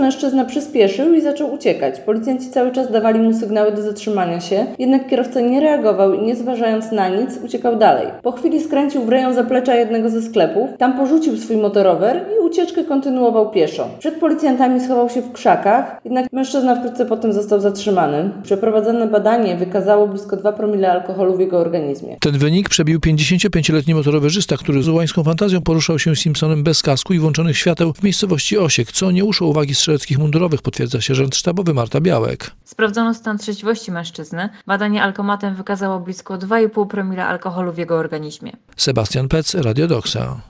Mężczyzna przyspieszył i zaczął uciekać. Policjanci cały czas dawali mu sygnały do zatrzymania się, jednak kierowca nie reagował i nie zważając na nic, uciekał dalej. Po chwili skręcił w rejon zaplecza jednego ze sklepów, tam porzucił swój motorower i ucieczkę kontynuował pieszo. Przed policjantami schował się w krzakach, jednak mężczyzna wkrótce potem został zatrzymany. Przeprowadzone badanie wykazało blisko 2 promile alkoholu w jego organizmie. Ten wynik przebił 55-letni motorowerzysta, który z łańską fantazją poruszał się Simpsonem bez kasku i włączonych świateł w miejscowości Osiek, co nie uszło uwagi strzeleckich mundurowych, potwierdza sierżant sztabowy Marta Białek. Sprawdzono stan trzeźwości mężczyzny. Badanie alkomatem wykazało blisko 2,5 promila alkoholu w jego organizmie. Sebastian Pec, Radio Doksa.